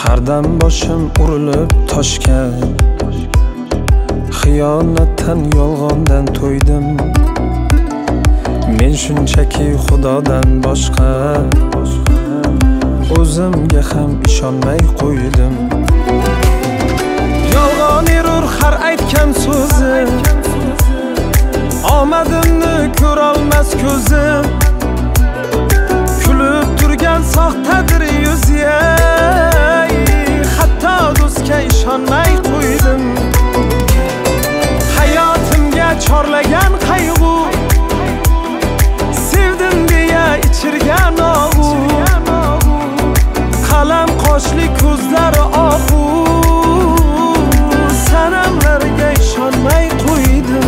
Hardam boshim urilib toshga, xiyonatdan, yolg'ondan to'ydim. Men shunchaki Xudodan boshqa o'zimga ham ishonmay qo'ydim. Yolg'on erur har aytgan so'zim, omadimni ko'rolmas ko'zim. Kulib turgan soxtadir yuziga, hatto do'stga ishonmay qo'ydim. Hayotimga chorlagan qayg'u, sevdim deya ichirgan og'u, qalam qoshli ko'zlari oqu, sanamlarga ishonmay qo'ydim.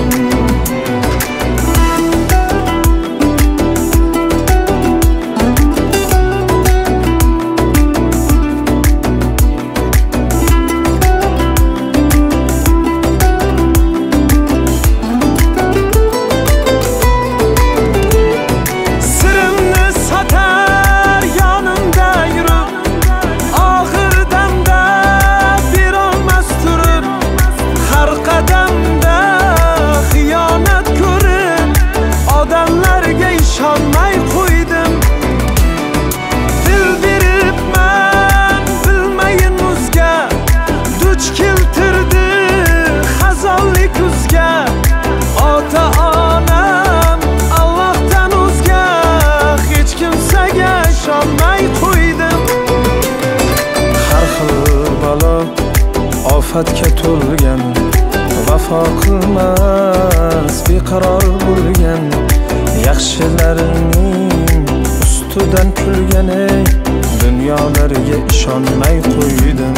Ofatga to'lgan, vafo qilmas beqaror bo'lgan, yaxshilarning ustidan kulgan, dunyolarga ishonmay qo'ydim.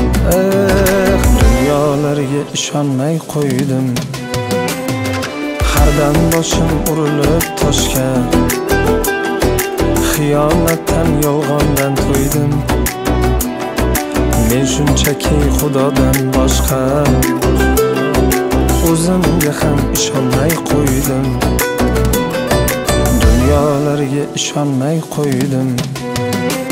Dunyolarga ishonmay qo'ydim. Hardam boshim urilib toshga, xiyonatdan, yolg'ondan to'ydim. Men shunchaki Xudodan boshqa o'zimga ham ishonmay qo'ydim. Dunyolarga ishonmay qo'ydim.